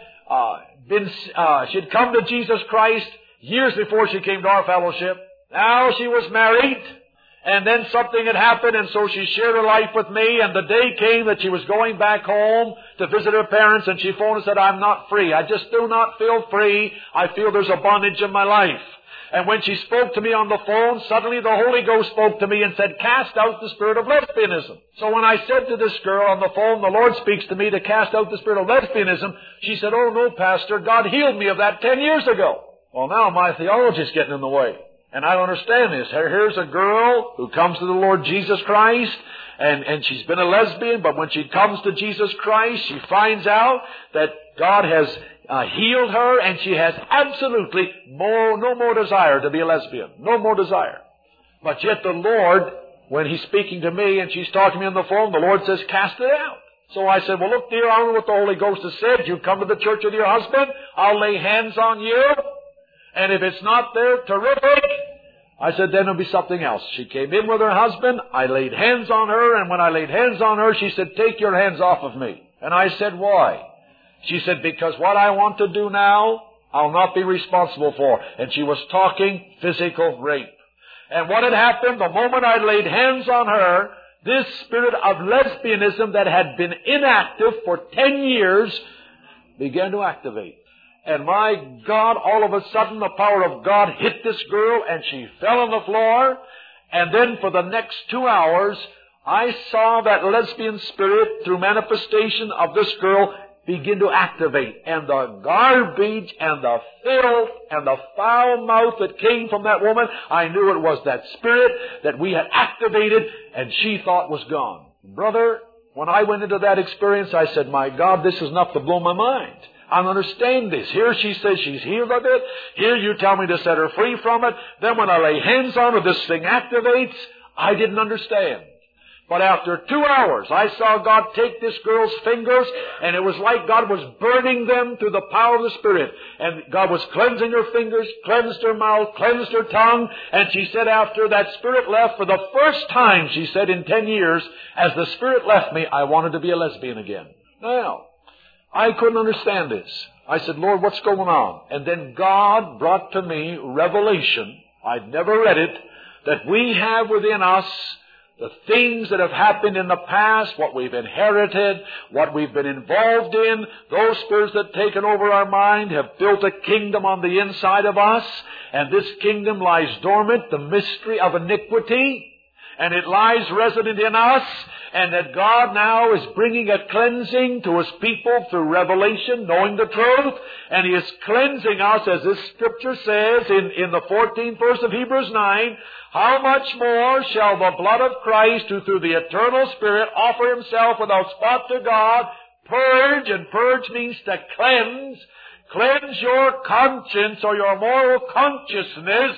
she'd come to Jesus Christ years before she came to our fellowship. Now she was married, and then something had happened, and so she shared her life with me, and the day came that she was going back home to visit her parents, and she phoned and said, I'm not free. I just do not feel free. I feel there's a bondage in my life. And when she spoke to me on the phone, suddenly the Holy Ghost spoke to me and said, cast out the spirit of lesbianism. So when I said to this girl on the phone, the Lord speaks to me to cast out the spirit of lesbianism, she said, oh no, Pastor, God healed me of that 10 years ago. Well, now my theology is getting in the way. And I don't understand this. Here's a girl who comes to the Lord Jesus Christ, and she's been a lesbian, but when she comes to Jesus Christ, she finds out that God has healed her, and she has absolutely no more desire to be a lesbian. No more desire. But yet the Lord, when He's speaking to me and she's talking to me on the phone, the Lord says, cast it out. So I said, well, look, dear, I don't know what the Holy Ghost has said. You come to the church with your husband, I'll lay hands on you. And if it's not there, terrific. I said, then it'll be something else. She came in with her husband. I laid hands on her. And when I laid hands on her, she said, take your hands off of me. And I said, why? She said, because what I want to do now, I'll not be responsible for. And she was talking physical rape. And what had happened, the moment I laid hands on her, this spirit of lesbianism that had been inactive for 10 years began to activate. And my God, all of a sudden the power of God hit this girl and she fell on the floor. And then for the next 2 hours, I saw that lesbian spirit through manifestation of this girl begin to activate. And the garbage and the filth and the foul mouth that came from that woman, I knew it was that spirit that we had activated and she thought was gone. Brother, when I went into that experience, I said, my God, this is enough to blow my mind. I don't understand this. Here she says she's healed of it. Here you tell me to set her free from it. Then when I lay hands on her, this thing activates. I didn't understand. But after 2 hours, I saw God take this girl's fingers, and it was like God was burning them through the power of the Spirit. And God was cleansing her fingers, cleansed her mouth, cleansed her tongue. And she said after that Spirit left, for the first time, she said, in 10 years, as the Spirit left me, I wanted to be a lesbian again. Now, I couldn't understand this. I said, Lord, what's going on? And then God brought to me revelation. I'd never read it, that we have within us the things that have happened in the past, what we've inherited, what we've been involved in, those spirits that have taken over our mind have built a kingdom on the inside of us, and this kingdom lies dormant, the mystery of iniquity, and it lies resident in us, and that God now is bringing a cleansing to His people through revelation, knowing the truth, and He is cleansing us, as this Scripture says in the 14th verse of Hebrews 9, how much more shall the blood of Christ, who through the eternal Spirit offer Himself without spot to God, purge, and purge means to cleanse your conscience or your moral consciousness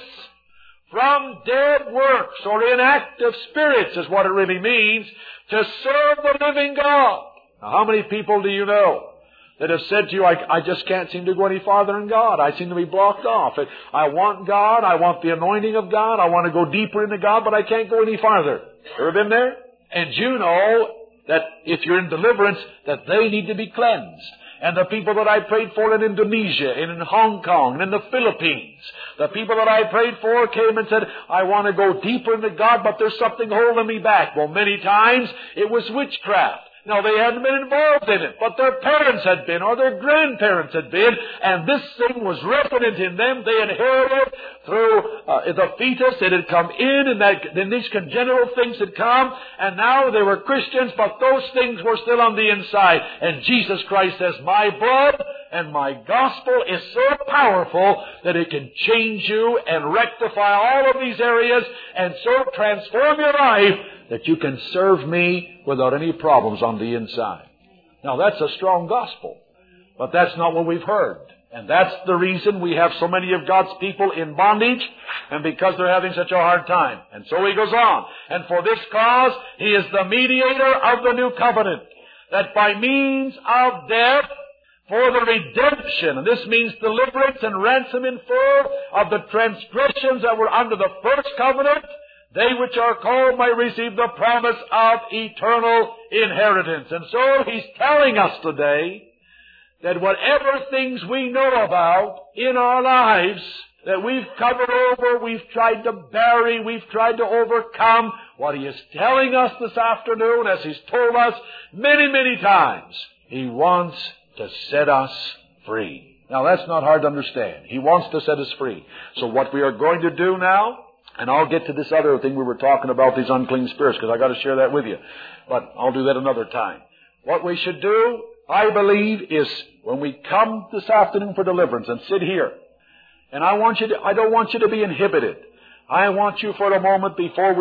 from dead works or inactive spirits is what it really means, to serve the living God. Now, how many people do you know that have said to you, I just can't seem to go any farther in God. I seem to be blocked off. I want God. I want the anointing of God. I want to go deeper into God, but I can't go any farther. Ever been there? And you know that if you're in deliverance, that they need to be cleansed. And the people that I prayed for in Indonesia, and in Hong Kong, and in the Philippines, the people that I prayed for came and said, I want to go deeper into God, but there's something holding me back. Well, many times it was witchcraft. Now, they hadn't been involved in it, but their parents had been, or their grandparents had been, and this thing was resident in them. They inherited through the fetus. It had come in, and then these congenital things had come, and now they were Christians, but those things were still on the inside. And Jesus Christ says, my blood and my gospel is so powerful that it can change you and rectify all of these areas and so transform your life that you can serve me without any problems on the inside. Now, that's a strong gospel, but that's not what we've heard. And that's the reason we have so many of God's people in bondage, and because they're having such a hard time. And so he goes on. And for this cause, he is the mediator of the new covenant, that by means of death, for the redemption, and this means deliverance and ransom in full of the transgressions that were under the first covenant, they which are called may receive the promise of eternal inheritance. And so he's telling us today that whatever things we know about in our lives that we've covered over, we've tried to bury, we've tried to overcome, what he is telling us this afternoon, as he's told us many, many times, he wants to set us free. Now, that's not hard to understand. He wants to set us free. So what we are going to do now, and I'll get to this other thing we were talking about, these unclean spirits, because I've got to share that with you. But I'll do that another time. What we should do, I believe, is when we come this afternoon for deliverance and sit here, and I don't want you to be inhibited. I want you for a moment before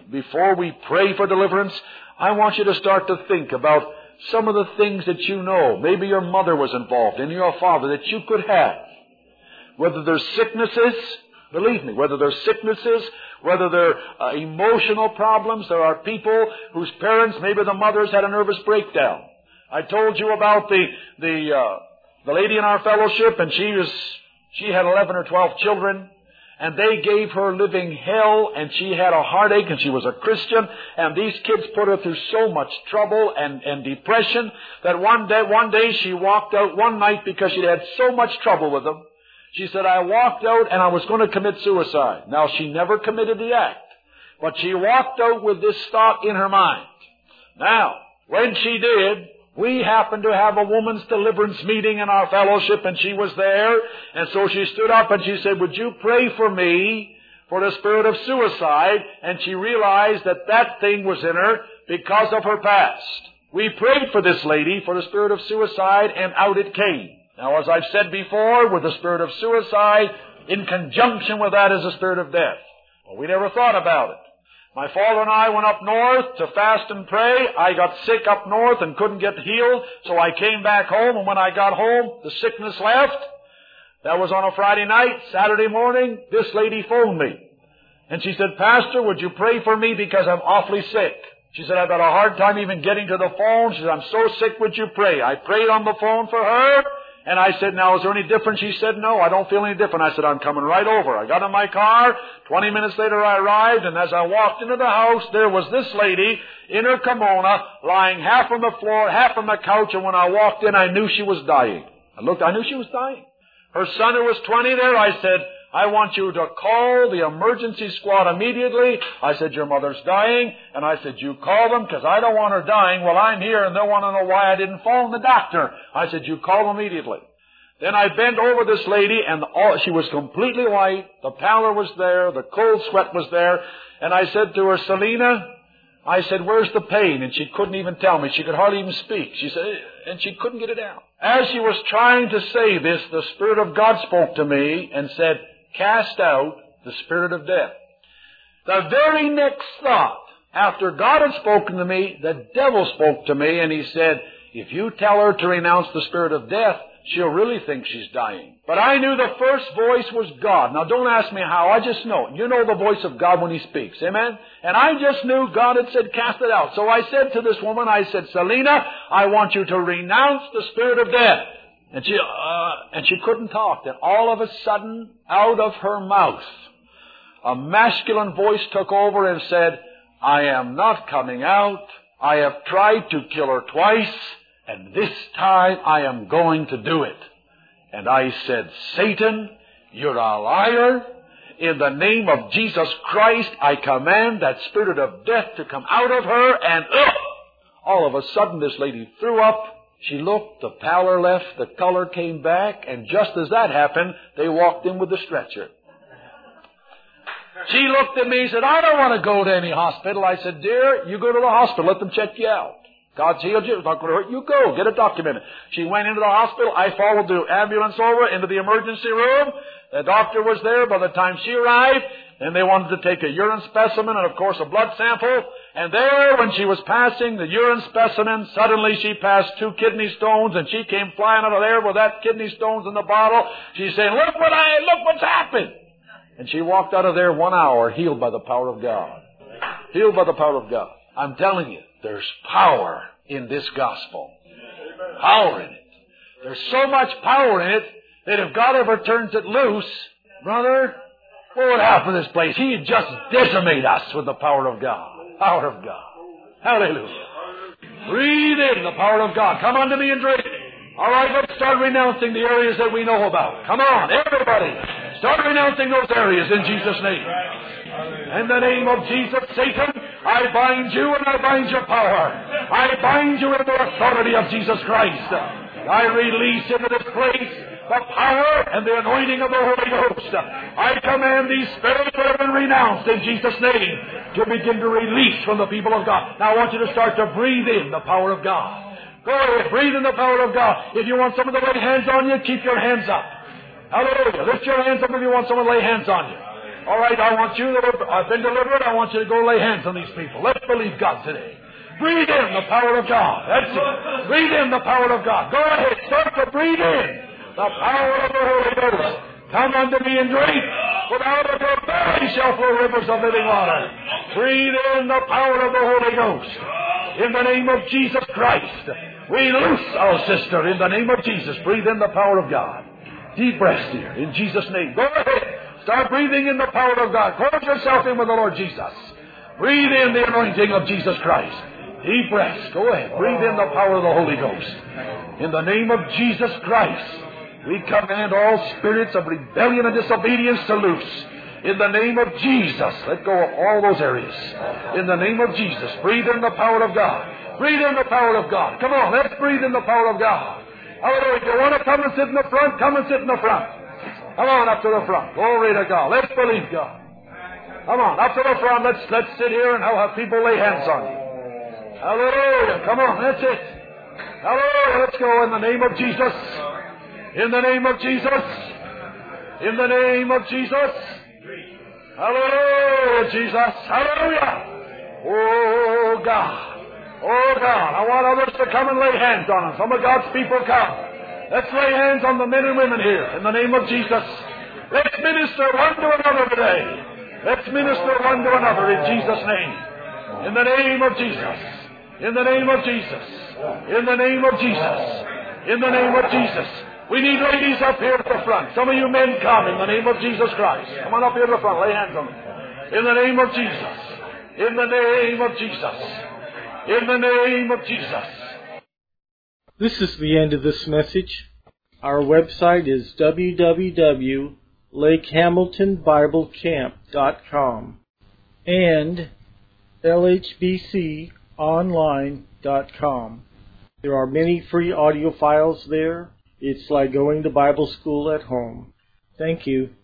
we pray for deliverance, I want you to start to think about some of the things that you know. Maybe your mother was involved in, your father, that you could have. Whether there's sicknesses, believe me, whether there's sicknesses, whether they're emotional problems. There are people whose parents, maybe the mothers, had a nervous breakdown. I told you about the lady in our fellowship, and she had 11 or 12 children, and they gave her living hell, and she had a heartache, and she was a Christian, and these kids put her through so much trouble and depression that one day she walked out one night because she'd had so much trouble with them. She said, I walked out and I was going to commit suicide. Now, she never committed the act, but she walked out with this thought in her mind. Now, when she did, we happened to have a woman's deliverance meeting in our fellowship, and she was there. And so she stood up and she said, would you pray for me for the spirit of suicide? And she realized that thing was in her because of her past. We prayed for this lady for the spirit of suicide, and out it came. Now, as I've said before, with the spirit of suicide, in conjunction with that is the spirit of death. Well, we never thought about it. My father and I went up north to fast and pray. I got sick up north and couldn't get healed, so I came back home, and when I got home, the sickness left. That was on a Friday night. Saturday morning, this lady phoned me. And she said, Pastor, would you pray for me because I'm awfully sick? She said, I've had a hard time even getting to the phone. She said, I'm so sick, would you pray? I prayed on the phone for her. And I said, now, is there any difference? She said, no, I don't feel any different. I said, I'm coming right over. I got in my car. 20 minutes later, I arrived. And as I walked into the house, there was this lady in her kimono, lying half on the floor, half on the couch. And when I walked in, I knew she was dying. I knew she was dying. Her son, who was 20 there, I said, I want you to call the emergency squad immediately. I said, your mother's dying. And I said, you call them because I don't want her dying. Well, I'm here and they'll want to know why I didn't phone the doctor. I said, you call them immediately. Then I bent over this lady and she was completely white. The pallor was there. The cold sweat was there. And I said to her, Selina, I said, where's the pain? And she couldn't even tell me. She could hardly even speak. She said, and she couldn't get it out. As she was trying to say this, the Spirit of God spoke to me and said, cast out the spirit of death. The very next thought, after God had spoken to me, the devil spoke to me and he said, if you tell her to renounce the spirit of death, she'll really think she's dying. But I knew the first voice was God. Now don't ask me how, I just know it. You know the voice of God when He speaks, amen? And I just knew God had said cast it out. So I said to this woman, I said, Selina, I want you to renounce the spirit of death. And she couldn't talk. Then all of a sudden, out of her mouth, a masculine voice took over and said, I am not coming out. I have tried to kill her twice, and this time I am going to do it. And I said, Satan, you're a liar. In the name of Jesus Christ, I command that spirit of death to come out of her, and all of a sudden this lady threw up. She looked, the pallor left, the color came back, and just as that happened, they walked in with the stretcher. She looked at me and said, I don't want to go to any hospital. I said, dear, you go to the hospital, let them check you out. God's healed you, it's not going to hurt you, go, get it documented. She went into the hospital, I followed the ambulance over into the emergency room. The doctor was there by the time she arrived, and they wanted to take a urine specimen and, of course, a blood sample. And there, when she was passing the urine specimen, suddenly she passed 2 kidney stones, and she came flying out of there with that kidney stones in the bottle. She's saying, look what's happened. And she walked out of there 1 hour, healed by the power of God. Healed by the power of God. I'm telling you, there's power in this gospel. Power in it. There's so much power in it that if God ever turns it loose, brother, what would happen to this place? He'd just decimate us with the power of God. Power of God. Hallelujah. Breathe in the power of God. Come unto me and drink. All right, let's start renouncing the areas that we know about. Come on, everybody. Start renouncing those areas in Jesus' name. In the name of Jesus, Satan, I bind you and I bind your power. I bind you in the authority of Jesus Christ. I release into this place the power and the anointing of the Holy Ghost. I command these spirits that have been renounced in Jesus' name to begin to release from the people of God. Now I want you to start to breathe in the power of God. Go ahead, breathe in the power of God. If you want someone to lay hands on you, keep your hands up. Hallelujah. Lift your hands up if you want someone to lay hands on you. All right, I want you that have been delivered, I want you to go lay hands on these people. Let's believe God today. Breathe in the power of God. That's it. Breathe in the power of God. Go ahead, start to breathe in the power of the Holy Ghost. Come unto me and drink. For out of your belly shall flow rivers of living water. Breathe in the power of the Holy Ghost. In the name of Jesus Christ, we loose our sister in the name of Jesus. Breathe in the power of God. Deep breaths here in Jesus' name. Go ahead. Start breathing in the power of God. Close yourself in with the Lord Jesus. Breathe in the anointing of Jesus Christ. Deep breaths. Go ahead. Breathe in the power of the Holy Ghost. In the name of Jesus Christ, we command all spirits of rebellion and disobedience to loose. In the name of Jesus, let go of all those areas. In the name of Jesus, breathe in the power of God. Breathe in the power of God. Come on, let's breathe in the power of God. Hallelujah. If you want to come and sit in the front, come and sit in the front. Come on up to the front. Glory to God. Let's believe God. Come on, up to the front. Let's sit here and have people lay hands on you. Hallelujah. Come on, that's it. Hallelujah. Let's go in the name of Jesus. In the name of Jesus. In the name of Jesus. Hallelujah, Jesus. Hallelujah. Oh, God. Oh, God. I want others to come and lay hands on them. Some of God's people come. Let's lay hands on the men and women here in the name of Jesus. Let's minister one to another today. Let's minister one to another in Jesus' name. In the name of Jesus. In the name of Jesus. In the name of Jesus. In the name of Jesus. We need ladies up here at the front. Some of you men come in the name of Jesus Christ. Come on up here to the front. Lay hands on them. In the name of Jesus. In the name of Jesus. In the name of Jesus. This is the end of this message. Our website is www.lakehamiltonbiblecamp.com and lhbconline.com. There are many free audio files there. It's like going to Bible school at home. Thank you.